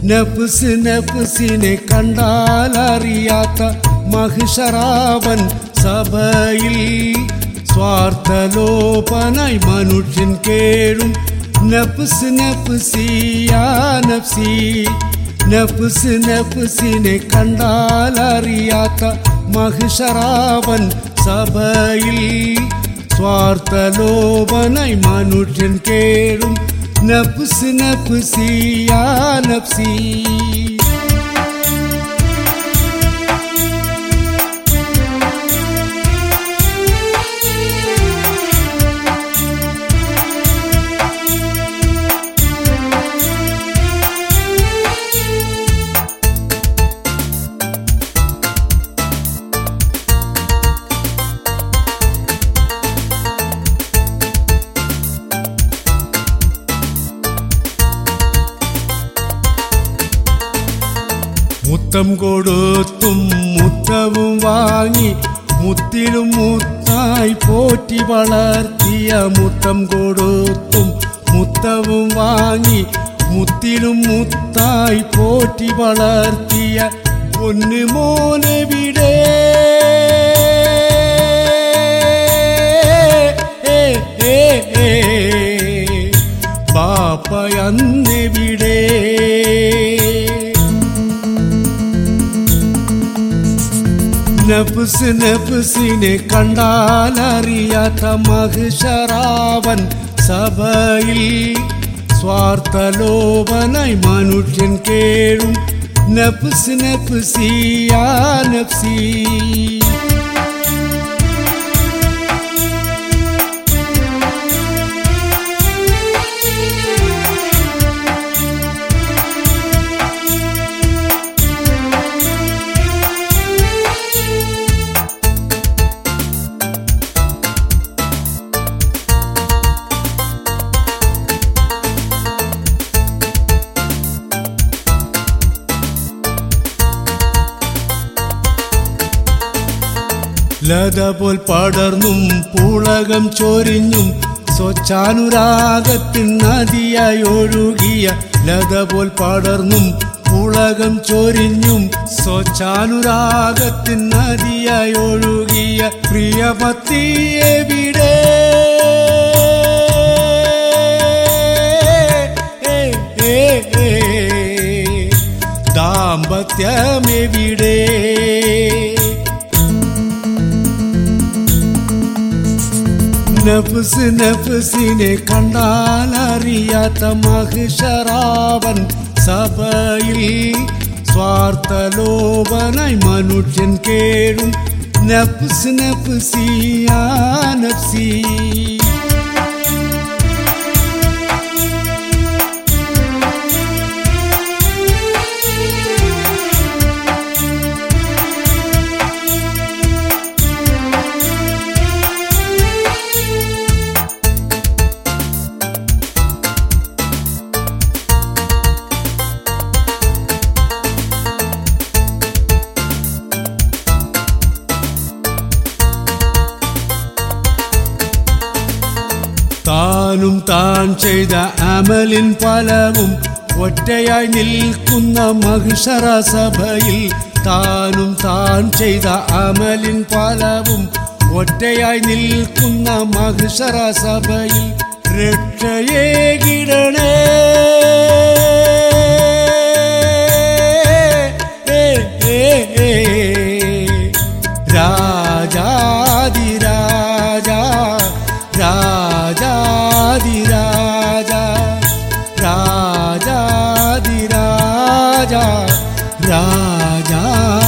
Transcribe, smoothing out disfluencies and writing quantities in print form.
നഫ്സ് നഫ്സിനെ കണ്ടാലറിയാത്ത മഹ്ശറാവൻ സഭയിൽ സ്വാർത്ഥലോപനായി മനുഷ്യൻ കേഴും. നഫ്സ് നഫ്സി യാ നഫ്സി, നഫ്സ് നഫ്സിനെ കണ്ടാലറിയാത്ത മഹ്ശറാവൻ സഭയിൽ സ്വാർത്ഥലോപനായി മനുഷ്യൻ കേഴും. നഫ്സ് നഫ്സി യാ നഫ്സി. മുത്തം കൊടുത്തും മുത്തവും വാങ്ങി മുത്തിലും മുത്തായി പോറ്റി വളർത്തിയ. മുത്തം കൊടുത്തും മുത്തവും വാങ്ങി മുത്തിലും മുത്തായി പോറ്റി വളർത്തിയ പൊന്നു മോനെവിടെ? ബാപ്പയന്നെവിടെ? നഫ്സ് നഫ്സിനെ കണ്ടാലറിയാത്ത മഹ്ശറാവൻ സഭയിൽ സ്വാർത്ഥലോപനായി മനുഷ്യൻ കേഴും. നഫ്സ് നഫ്സി യാ നഫ്സി. ലത പോൽ പടർന്നും പുളകം ചൊരിഞ്ഞും സ്വച്ഛാനുരാഗത്തിൻ നദിയായി ഒഴുകിയ. ലത പോൽ പടർന്നും പുളകം ചൊരിഞ്ഞും സ്വച്ഛാനുരാഗത്തിൻ നദിയായി ഒഴുകിയ പ്രിയമത്തി എവിടെ? ദാമ്പത്യമെവിടെ? നഫ്സ് നഫ്സിനെ കണ്ടാലറിയാത്ത മഹ്ശറാവൻ സഭയിൽ സ്വാർത്ഥലോപനായി മനുഷ്യൻ കേഴും. നഫ്സ് നഫ്സി യാ നഫ്സി. താനും താൻ ചെയ്ത അമലിൻ ഫലവും ഒറ്റയായി നിൽക്കുന്ന മഹ്ശറ സഭയിൽ. താനും താൻ ചെയ്ത അമലിൻ ഫലവും ഒറ്റയായി നിൽക്കുന്ന മഹ്ശറ സഭയിൽ രക്ഷയേകിടണേ. രാജാതിരാജ രാജാതിരാജ രാജാതിരാജ രാജാ